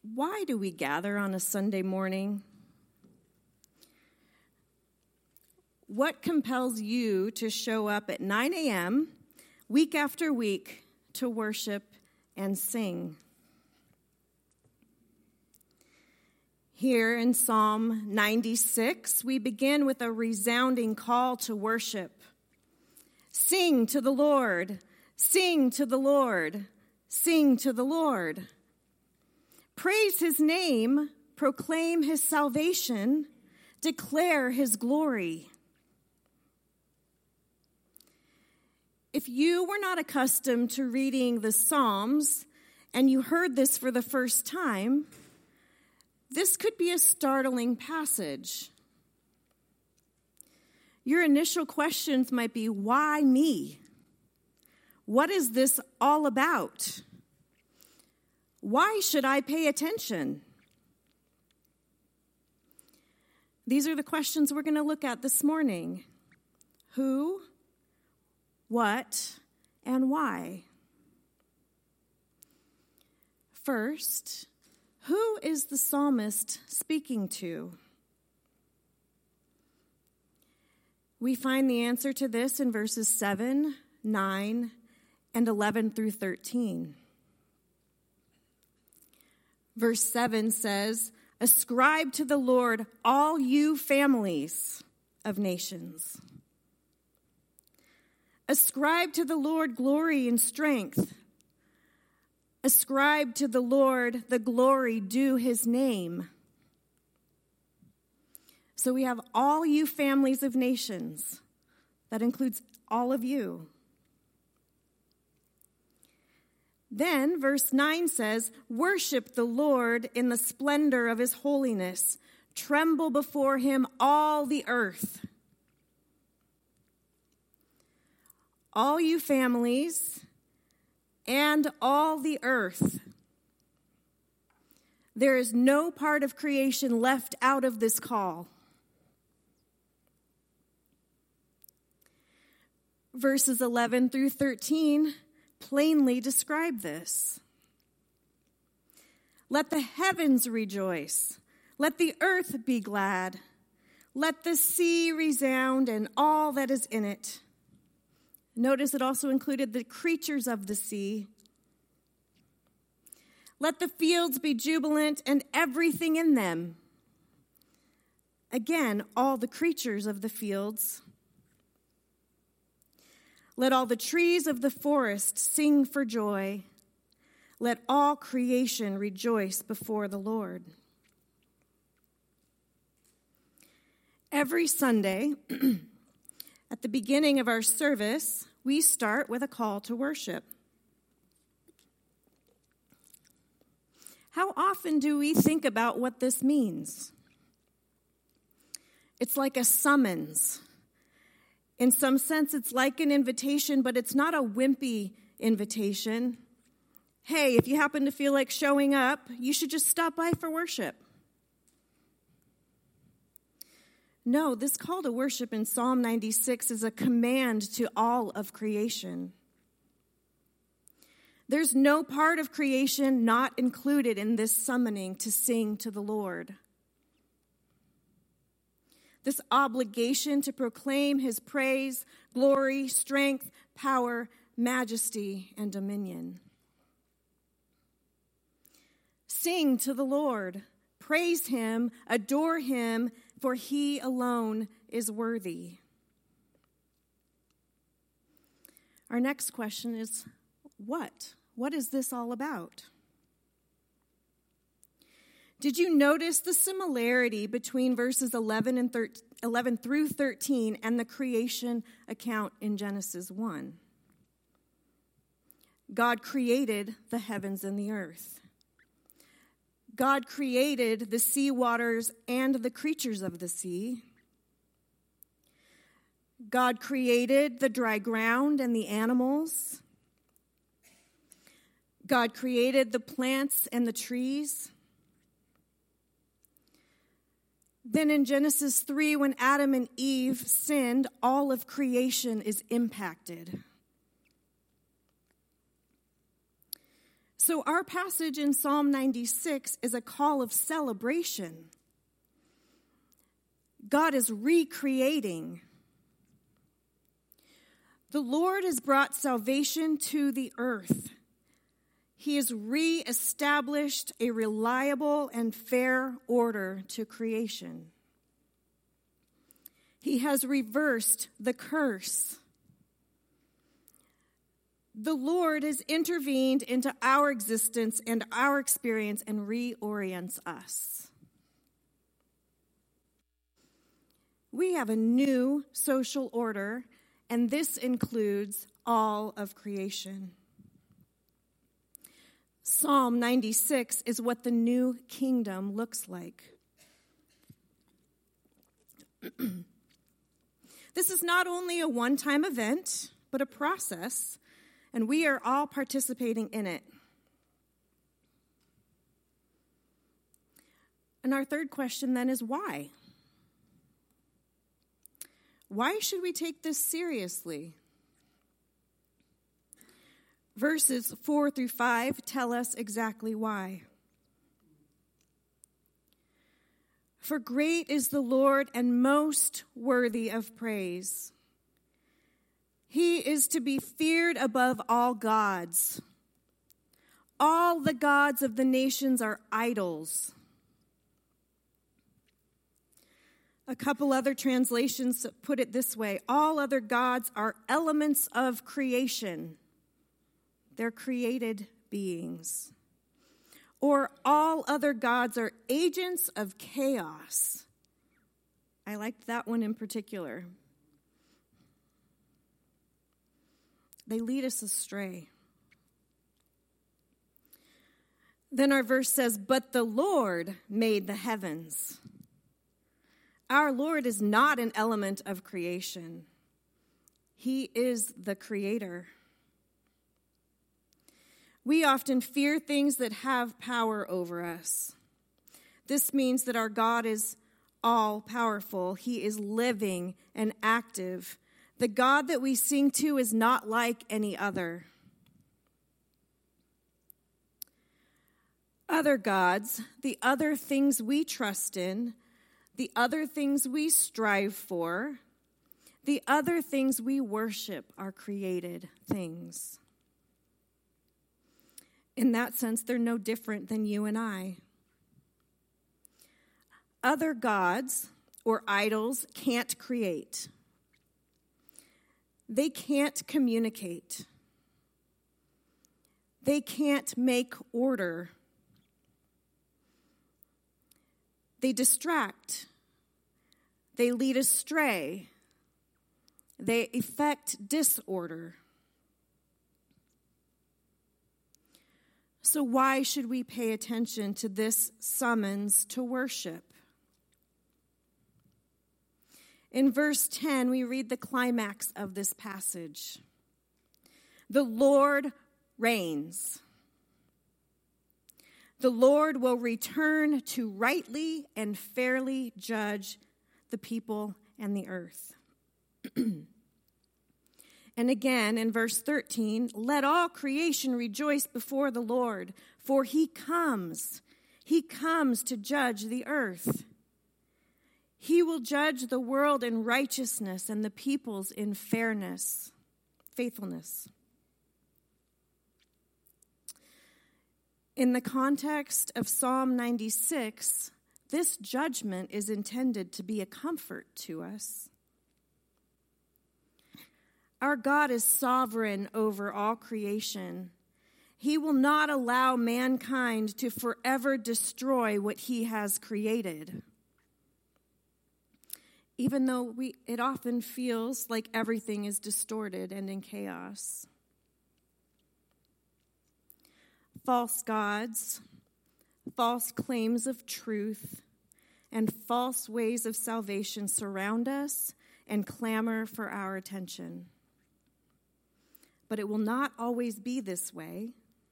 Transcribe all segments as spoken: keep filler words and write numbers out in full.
Why do we gather on a Sunday morning? What compels you to show up at nine a.m. week after week to worship and sing? Here in Psalm ninety-six, we begin with a resounding call to worship. Sing to the Lord, sing to the Lord, sing to the Lord. Praise his name, proclaim his salvation, declare his glory. If you were not accustomed to reading the Psalms and you heard this for the first time, this could be a startling passage. Your initial questions might be, why me? What is this all about? Why should I pay attention? These are the questions we're going to look at this morning. Who, what, and why? First, who is the psalmist speaking to? We find the answer to this in verses seven, nine, and eleven through thirteen. Verse seven says, "Ascribe to the Lord, all you families of nations. Ascribe to the Lord glory and strength. Ascribe to the Lord the glory due his name." So we have all you families of nations. That includes all of you. Then verse nine says, "Worship the Lord in the splendor of his holiness. Tremble before him, all the earth." All you families and all the earth. There is no part of creation left out of this call. Verses eleven through thirteen plainly describe this. "Let the heavens rejoice. Let the earth be glad. Let the sea resound and all that is in it." Notice it also included the creatures of the sea. "Let the fields be jubilant and everything in them." Again, all the creatures of the fields. "Let all the trees of the forest sing for joy. Let all creation rejoice before the Lord." Every Sunday, at the beginning of our service, we start with a call to worship. How often do we think about what this means? It's like a summons. In some sense, it's like an invitation, but it's not a wimpy invitation. Hey, if you happen to feel like showing up, you should just stop by for worship. No, this call to worship in Psalm ninety-six is a command to all of creation. There's no part of creation not included in this summoning to sing to the Lord. This obligation to proclaim his praise, glory, strength, power, majesty, and dominion. Sing to the Lord, praise him, adore him, for he alone is worthy. Our next question is, what? What is this all about? Did you notice the similarity between verses eleven and thirteen, eleven through thirteen and the creation account in Genesis one? God created the heavens and the earth. God created the sea waters and the creatures of the sea. God created the dry ground and the animals. God created the plants and the trees. Then in Genesis three, when Adam and Eve sinned, all of creation is impacted. So our passage in Psalm ninety-six is a call of celebration. God is recreating. The Lord has brought salvation to the earth. He has reestablished a reliable and fair order to creation. He has reversed the curse. The Lord has intervened into our existence and our experience and reorients us. We have a new social order, and this includes all of creation. Psalm ninety-six is what the new kingdom looks like. This is not only a one-time event, but a process, and we are all participating in it. And our third question then is why? Why should we take this seriously? Verses four through five tell us exactly why. For great is the Lord and most worthy of praise. He is to be feared above all gods. All the gods of the nations are idols. A couple other translations put it this way: all other gods are elements of creation. They're created beings. Or all other gods are agents of chaos. I liked that one in particular. They lead us astray. Then our verse says, but the Lord made the heavens. Our Lord is not an element of creation. He is the creator. We often fear things that have power over us. This means that our God is all-powerful. He is living and active. The God that we sing to is not like any other. Other gods, the other things we trust in, the other things we strive for, the other things we worship are created things. In that sense, they're no different than you and I. Other gods or idols can't create. They can't communicate. They can't make order. They distract. They lead astray. They effect disorder. So why should we pay attention to this summons to worship? In verse ten, we read the climax of this passage. The Lord reigns. The Lord will return to rightly and fairly judge the people and the earth. And again, in verse thirteen, let all creation rejoice before the Lord, for he comes. He comes to judge the earth. He will judge the world in righteousness and the peoples in fairness, faithfulness. In the context of Psalm ninety-six, this judgment is intended to be a comfort to us. Our God is sovereign over all creation. He will not allow mankind to forever destroy what he has created. Even though we, it often feels like everything is distorted and in chaos. False gods, false claims of truth, and false ways of salvation surround us and clamor for our attention. But it will not always be this way.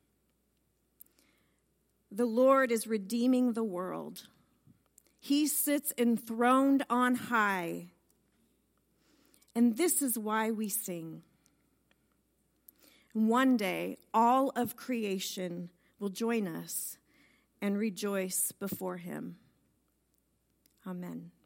The Lord is redeeming the world. He sits enthroned on high. And this is why we sing. One day, all of creation will join us and rejoice before him. Amen.